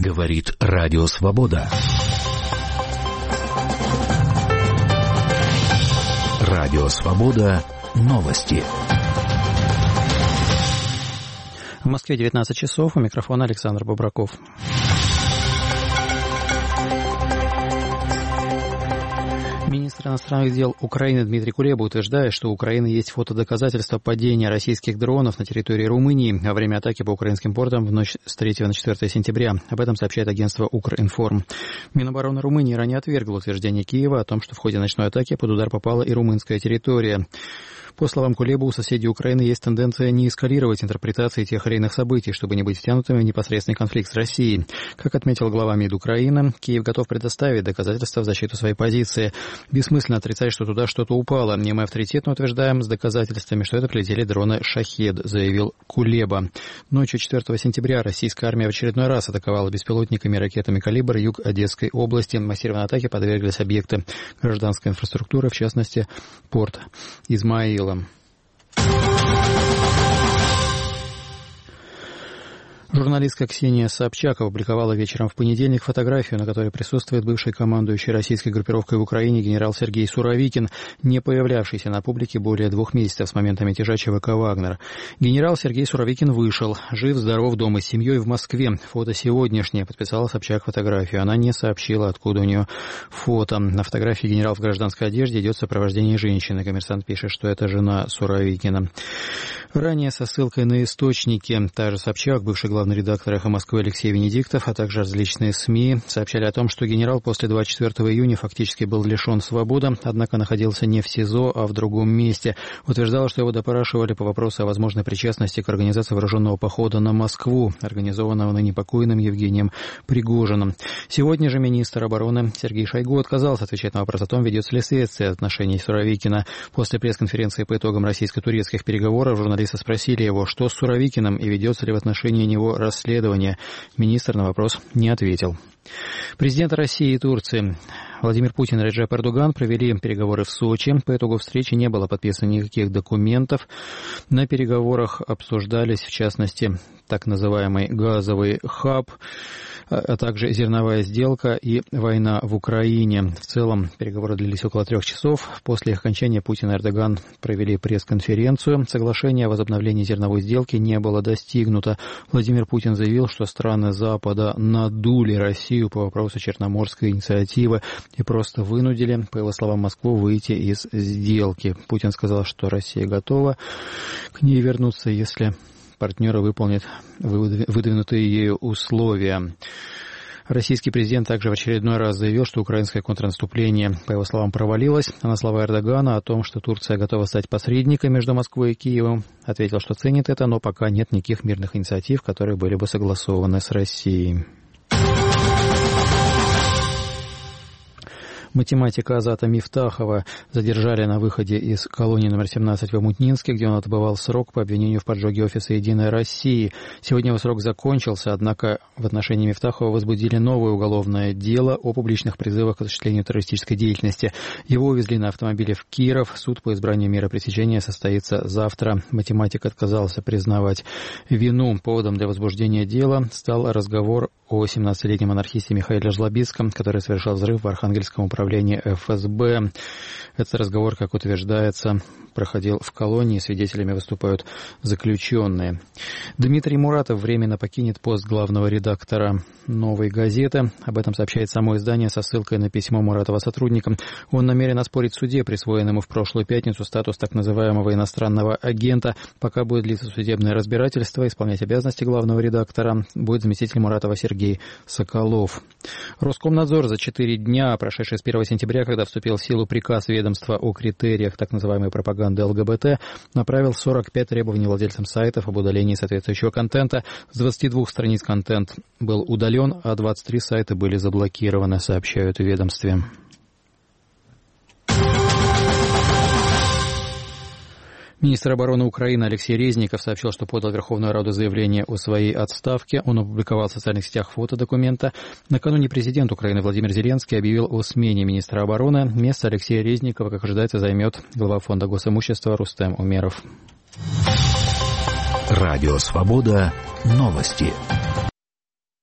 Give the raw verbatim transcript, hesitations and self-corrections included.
Говорит Радио Свобода. Радио Свобода. Новости. В Москве девятнадцать часов. У микрофона Александр Бобраков. Министр иностранных дел Украины Дмитрий Кулеба утверждает, что у Украины есть фотодоказательства падения российских дронов на территории Румынии во время атаки по украинским портам в ночь с третьего на четвёртое сентября. Об этом сообщает агентство Укринформ. Минобороны Румынии ранее отвергло утверждение Киева о том, что в ходе ночной атаки под удар попала и румынская территория. По словам Кулебы, у соседей Украины есть тенденция не эскалировать интерпретации тех или иных событий, чтобы не быть втянутыми в непосредственный конфликт с Россией. Как отметил глава МИД Украины, Киев готов предоставить доказательства в защиту своей позиции. Бессмысленно отрицать, что туда что-то упало. Не мы авторитетно утверждаем с доказательствами, что это прилетели дроны «Шахед», заявил Кулеба. Ночью четвёртого сентября российская армия в очередной раз атаковала беспилотниками и ракетами «Калибр» юг Одесской области. Массированной атаке подверглись объекты гражданской инфраструктуры, в частности, порт Измаил. Журналистка Ксения Собчак опубликовала вечером в понедельник фотографию, на которой присутствует бывший командующий российской группировкой в Украине генерал Сергей Суровикин, не появлявшийся на публике более двух месяцев с момента мятежа ЧВК «Вагнер». Генерал Сергей Суровикин вышел. Жив, здоров, дома с семьей в Москве. Фото сегодняшнее. Подписала Собчак фотографию. Она не сообщила, откуда у нее фото. На фотографии генерал в гражданской одежде идет в сопровождении женщины. Коммерсант пишет, что это жена Суровикина. Ранее со ссылкой на источники та же Собчак, бывший главный Главный редактор «Эхо Москвы» Алексей Венедиктов, а также различные СМИ сообщали о том, что генерал после двадцать четвёртого июня фактически был лишен свободы, однако находился не в СИЗО, а в другом месте. Утверждала, что его допрашивали по вопросу о возможной причастности к организации вооруженного похода на Москву, организованного ныне покойным Евгением Пригожиным. Сегодня же министр обороны Сергей Шойгу отказался отвечать на вопрос о том, ведется ли следствие отношений Суровикина. После пресс-конференции по итогам российско-турецких переговоров журналисты спросили его, что с Суровикиным и ведется ли в отношении него расследование. Министр на вопрос не ответил. Президенты России и Турции Владимир Путин и Реджеп Эрдоган провели переговоры в Сочи. По итогу встречи не было подписано никаких документов. На переговорах обсуждались, в частности, так называемый газовый хаб, а также зерновая сделка и война в Украине. В целом переговоры длились около трех часов. После их окончания Путин и Эрдоган провели пресс-конференцию. Соглашение о возобновлении зерновой сделки не было достигнуто. Владимир Путин заявил, что страны Запада надули Россию по вопросу Черноморской инициативы и просто вынудили, по его словам, Москву выйти из сделки. Путин сказал, что Россия готова к ней вернуться, если партнеры выполнят выдвинутые ею условия. Российский президент также в очередной раз заявил, что украинское контрнаступление, по его словам, провалилось. А на слова Эрдогана о том, что Турция готова стать посредником между Москвой и Киевом, ответил, что ценит это, но пока нет никаких мирных инициатив, которые были бы согласованы с Россией. Математика Азата Мифтахова задержали на выходе из колонии номер семнадцать в Омутнинске, где он отбывал срок по обвинению в поджоге офиса «Единой России». Сегодня его срок закончился, однако в отношении Мифтахова возбудили новое уголовное дело о публичных призывах к осуществлению террористической деятельности. Его увезли на автомобиле в Киров. Суд по избранию меры пресечения состоится завтра. Математик отказался признавать вину. Поводом для возбуждения дела стал разговор о семнадцатилетнем анархисте Михаиле Жлобицком, который совершал взрыв в Архангельском управлении эф эс бэ. Этот разговор, как утверждается, проходил в колонии. Свидетелями выступают заключенные. Дмитрий Муратов временно покинет пост главного редактора «Новой газеты». Об этом сообщает само издание со ссылкой на письмо Муратова сотрудникам. Он намерен оспорить в суде присвоенный ему в прошлую пятницу статус так называемого иностранного агента. Пока будет длиться судебное разбирательство, исполнять обязанности главного редактора будет заместитель Муратова Сергей Соколов. Роскомнадзор за четыре дня, прошедшие с первого сентября, когда вступил в силу приказ ведомства о критериях так называемой пропаганды эл гэ бэ тэ, направил сорок пять требований владельцам сайтов об удалении соответствующего контента. С двадцати двух страниц контент был удален, а двадцать три сайта были заблокированы, сообщают в ведомстве. Министр обороны Украины Алексей Резников сообщил, что подал в Верховную Раду заявление о своей отставке. Он опубликовал в социальных сетях фото документа. Накануне президент Украины Владимир Зеленский объявил о смене министра обороны. Место Алексея Резникова, как ожидается, займет глава фонда госимущества Рустем Умеров. Радио Свобода. Новости.